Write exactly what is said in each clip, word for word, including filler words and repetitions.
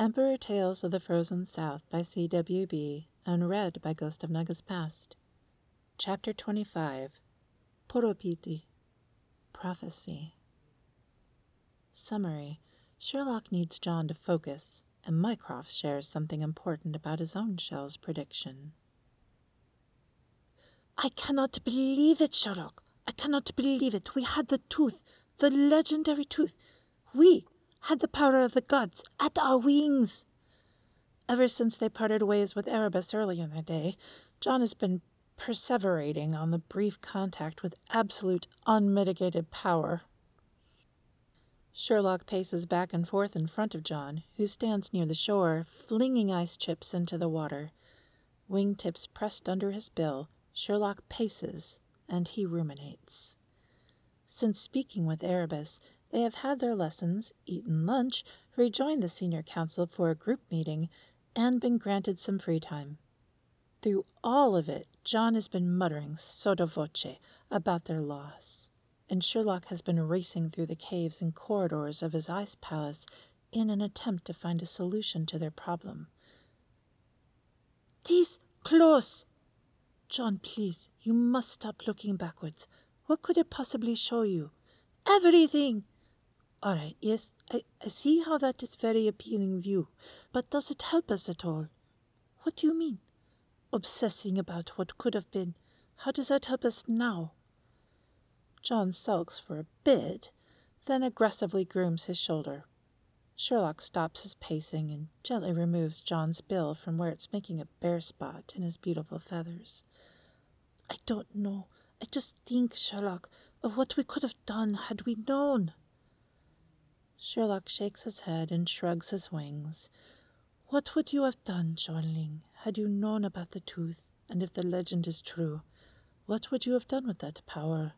Emperor Tales of the Frozen South by C W B and read by Ghost of Nagas Past. Chapter twenty-five, Poropiti, Prophecy. Summary. Sherlock needs John to focus, and Mycroft shares something important about his own shell's prediction. I cannot believe it, Sherlock. I cannot believe it. We had the tooth, the legendary tooth. We had the power of the gods at our wings. Ever since they parted ways with Erebus earlier in the day, John has been perseverating on the brief contact with absolute unmitigated power. Sherlock paces back and forth in front of John, who stands near the shore, flinging ice chips into the water. Wingtips pressed under his bill, Sherlock paces, and he ruminates. Since speaking with Erebus, they have had their lessons, eaten lunch, rejoined the senior council for a group meeting, and been granted some free time. Through all of it, John has been muttering sotto voce about their loss, and Sherlock has been racing through the caves and corridors of his ice palace in an attempt to find a solution to their problem. "'Tis close! John, please, you must stop looking backwards. What could it possibly show you? Everything! All right, yes, I, I see how that is very appealing view, but does it help us at all? What do you mean? Obsessing about what could have been. How does that help us now?" John sulks for a bit, then aggressively grooms his shoulder. Sherlock stops his pacing and gently removes John's bill from where it's making a bare spot in his beautiful feathers. "I don't know. I just think, Sherlock, of what we could have done had we known." Sherlock shakes his head and shrugs his wings. "What would you have done, Johnling, had you known about the tooth, and if the legend is true? What would you have done with that power?"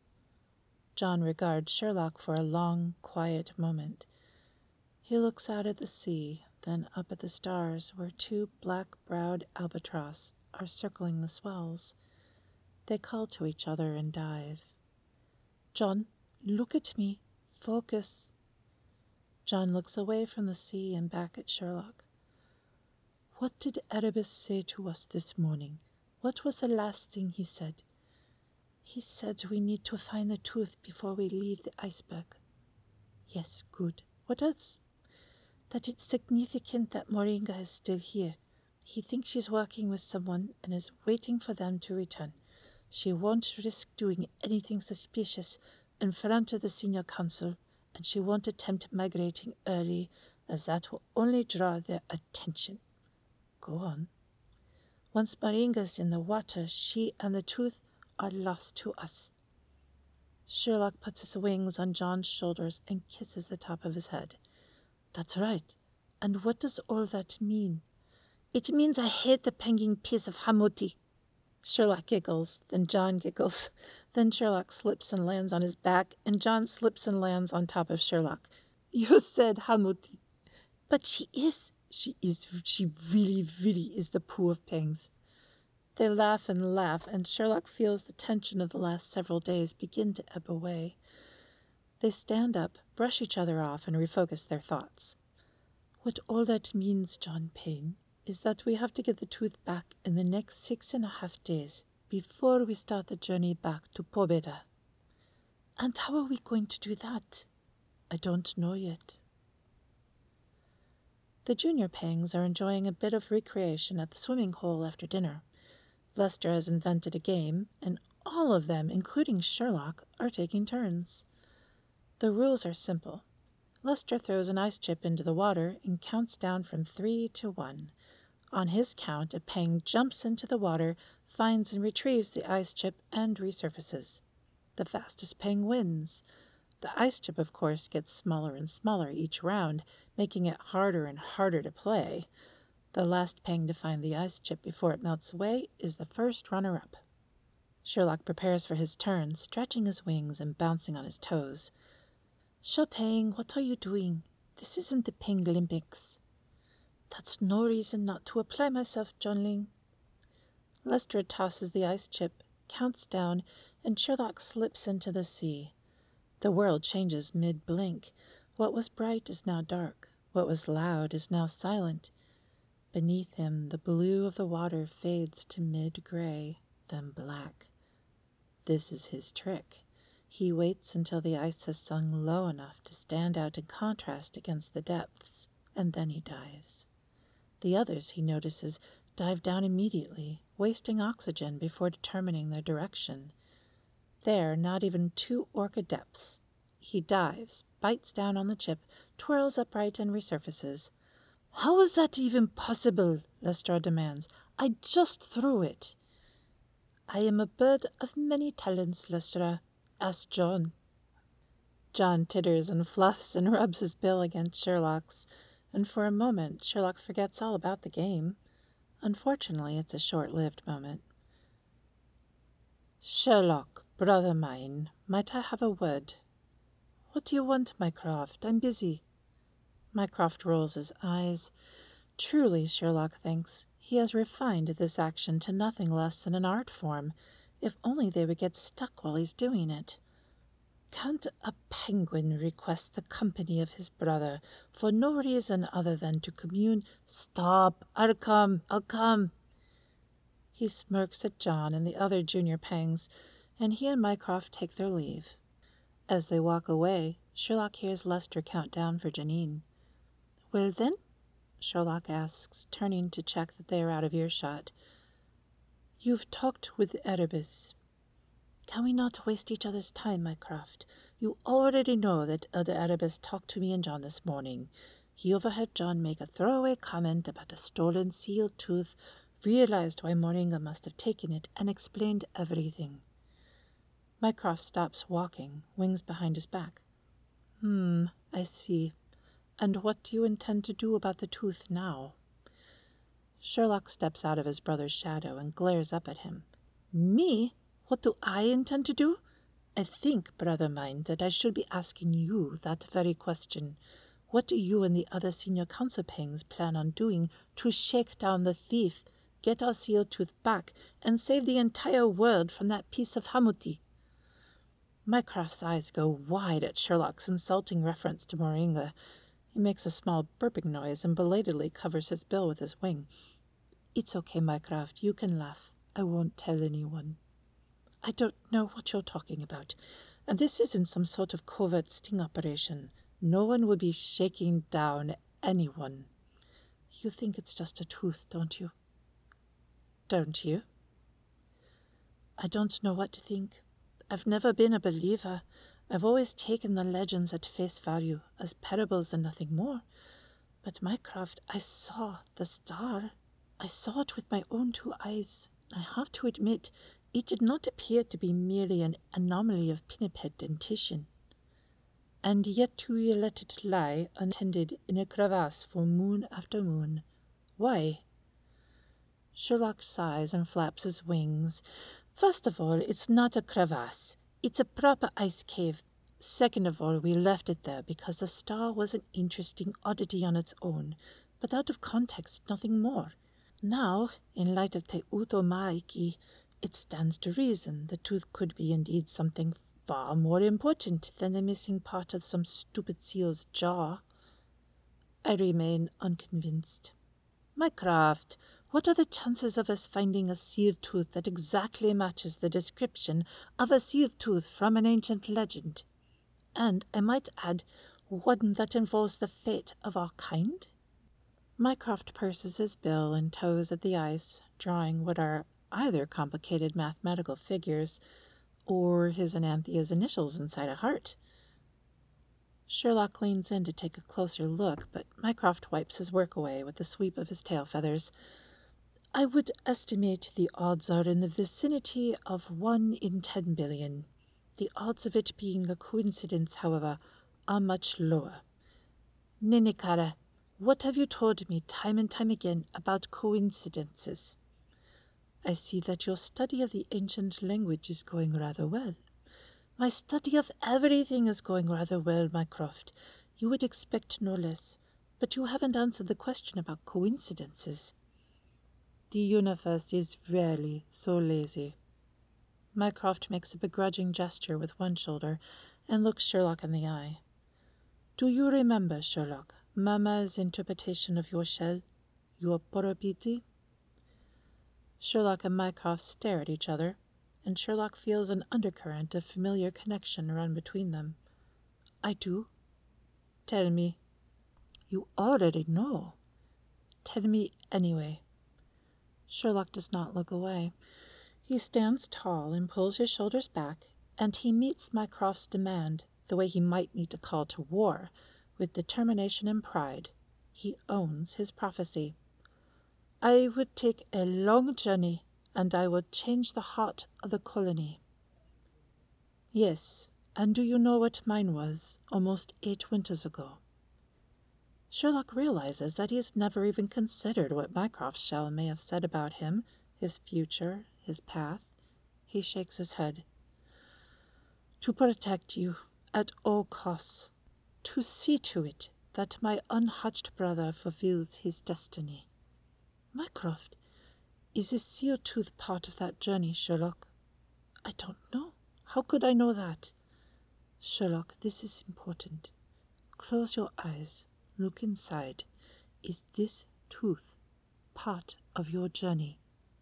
John regards Sherlock for a long, quiet moment. He looks out at the sea, then up at the stars where two black-browed albatross are circling the swells. They call to each other and dive. "John, look at me. Focus." John looks away from the sea and back at Sherlock. "What did Erebus say to us this morning? What was the last thing he said?" "He said we need to find the tooth before we leave the iceberg." "Yes, good. What else?" "That it's significant that Moringa is still here. He thinks she's working with someone and is waiting for them to return. She won't risk doing anything suspicious in front of the senior council, and she won't attempt migrating early, as that will only draw their attention." "Go on." "Once Moringa's in the water, she and the tooth are lost to us." Sherlock puts his wings on John's shoulders and kisses the top of his head. "That's right. And what does all that mean?" "It means I hate the penguin piece of Hamuti." Sherlock giggles, then John giggles. Then Sherlock slips and lands on his back, and John slips and lands on top of Sherlock. "You said Hamuti." "But she is. She is. She really, really is the poo of pangs." They laugh and laugh, and Sherlock feels the tension of the last several days begin to ebb away. They stand up, brush each other off, and refocus their thoughts. "What all that means, John Payne, is that we have to get the tooth back in the next six and a half days before we start the journey back to Pobeda." "And how are we going to do that?" "I don't know yet." The junior Pangs are enjoying a bit of recreation at the swimming hole after dinner. Lester has invented a game, and all of them, including Sherlock, are taking turns. The rules are simple. Lester throws an ice chip into the water and counts down from three to one. On his count, a Pang jumps into the water, finds and retrieves the ice chip, and resurfaces. The fastest Pang wins. The ice chip, of course, gets smaller and smaller each round, making it harder and harder to play. The last Pang to find the ice chip before it melts away is the first runner-up. Sherlock prepares for his turn, stretching his wings and bouncing on his toes. "Chopin, what are you doing? This isn't the Pangolympics." "That's no reason not to apply myself, Johnling." Lester tosses the ice chip, counts down, and Sherlock slips into the sea. The world changes mid-blink. What was bright is now dark. What was loud is now silent. Beneath him, the blue of the water fades to mid-gray, then black. This is his trick. He waits until the ice has sunk low enough to stand out in contrast against the depths, and then he dives. The others, he notices, dive down immediately, wasting oxygen before determining their direction. There, not even two orca depths. He dives, bites down on the chip, twirls upright, and resurfaces. "How is that even possible?" Lestrade demands. "I just threw it." "I am a bird of many talents, Lestrade. Ask John." John titters and fluffs and rubs his bill against Sherlock's, and for a moment Sherlock forgets all about the game. Unfortunately, it's a short-lived moment. "Sherlock, brother mine, might I have a word?" "What do you want, Mycroft? I'm busy." Mycroft rolls his eyes. Truly, Sherlock thinks, he has refined this action to nothing less than an art form. If only they would get stuck while he's doing it. Can't a penguin request the company of his brother for no reason other than to commune? "Stop! I'll come! I'll come!" He smirks at John and the other junior pangs, and he and Mycroft take their leave. As they walk away, Sherlock hears Lester count down for Janine. "Well, then?" Sherlock asks, turning to check that they are out of earshot. "You've talked with Erebus." "Can we not waste each other's time, Mycroft? You already know that Elder Erebus talked to me and John this morning. He overheard John make a throwaway comment about a stolen seal tooth, realized why Moringa must have taken it, and explained everything." Mycroft stops walking, wings behind his back. "Hmm, I see. And what do you intend to do about the tooth now?" Sherlock steps out of his brother's shadow and glares up at him. "Me? What do I intend to do? I think, brother mine, that I should be asking you that very question. What do you and the other senior council pangs plan on doing to shake down the thief, get our seal tooth back, and save the entire world from that piece of Hamuti?" Mycroft's eyes go wide at Sherlock's insulting reference to Moringa. He makes a small burping noise and belatedly covers his bill with his wing. "It's okay, Mycroft. You can laugh. I won't tell anyone." "I don't know what you're talking about. And this isn't some sort of covert sting operation. No one would be shaking down anyone." "You think it's just a tooth, don't you?" "Don't you?" "I don't know what to think. I've never been a believer. I've always taken the legends at face value, as parables and nothing more. But, Mycroft, I saw the star. I saw it with my own two eyes. I have to admit, it did not appear to be merely an anomaly of pinniped dentition." "And yet you let it lie untended in a crevasse for moon after moon. Why?" Sherlock sighs and flaps his wings. "First of all, it's not a crevasse. It's a proper ice cave. Second of all, we left it there because the star was an interesting oddity on its own, but out of context, nothing more. Now, in light of Te Uto Maiki, it stands to reason the tooth could be indeed something far more important than the missing part of some stupid seal's jaw." I remain unconvinced. "Mycroft, what are the chances of us finding a seal tooth that exactly matches the description of a seal tooth from an ancient legend? And, I might add, one that involves the fate of our kind?" Mycroft purses his bill and toes at the ice, drawing what are either complicated mathematical figures or his and Anthea's initials inside a heart. Sherlock leans in to take a closer look, but Mycroft wipes his work away with a sweep of his tail feathers. "I would estimate the odds are in the vicinity of one in ten billion. The odds of it being a coincidence, however, are much lower. Nenekara, what have you told me time and time again about coincidences?" "I see that your study of the ancient language is going rather well." "My study of everything is going rather well, Mycroft. You would expect no less. But you haven't answered the question about coincidences." "The universe is rarely so lazy." Mycroft makes a begrudging gesture with one shoulder and looks Sherlock in the eye. "Do you remember, Sherlock, Mamma's interpretation of your shell, your porobiti? Sherlock and Mycroft stare at each other, and Sherlock feels an undercurrent of familiar connection run between them. I do. Tell me. You already know. Tell me anyway. Sherlock does not look away. He stands tall and pulls his shoulders back, and he meets Mycroft's demand the way he might meet a call to war, with determination and pride. He owns his prophecy. I would take a long journey, and I would change the heart of the colony. Yes, and do you know what mine was almost eight winters ago? Sherlock realizes that he has never even considered what Mycroft's shell may have said about him, his future, his path. He shakes his head. To protect you, at all costs. To see to it that my unhatched brother fulfills his destiny. Mycroft, is the seal tooth part of that journey, Sherlock? I don't know. How could I know that? Sherlock, this is important. Close your eyes. Look inside. Is this tooth part of your journey?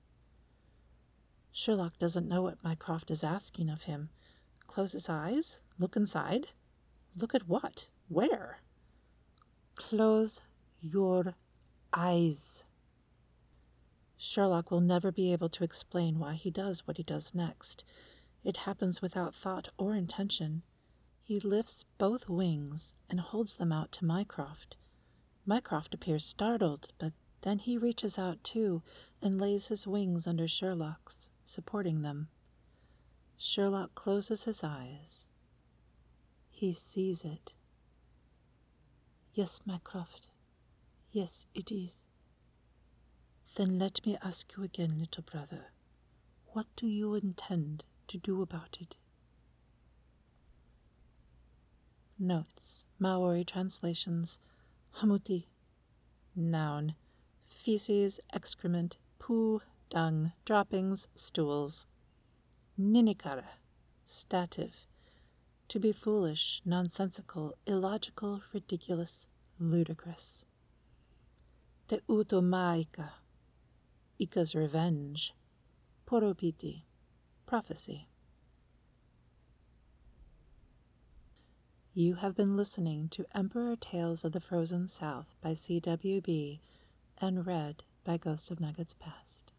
Sherlock doesn't know what Mycroft is asking of him. Close his eyes? Look inside? Look at what? Where? Close your eyes. Sherlock will never be able to explain why he does what he does next. It happens without thought or intention. He lifts both wings and holds them out to Mycroft. Mycroft appears startled, but then he reaches out too and lays his wings under Sherlock's, supporting them. Sherlock closes his eyes. He sees it. Yes, Mycroft. Yes, it is. Then let me ask you again, little brother. What do you intend to do about it? Notes. Maori translations. Hamuti. Noun. Feces, excrement, poo, dung, droppings, stools. Ninikara. Stative. To be foolish, nonsensical, illogical, ridiculous, ludicrous. Te uto maika. Ika's revenge. Poropiti. Prophecy. You have been listening to Emperor Tales of the Frozen South by C W B and read by Ghost of Nuggets Past.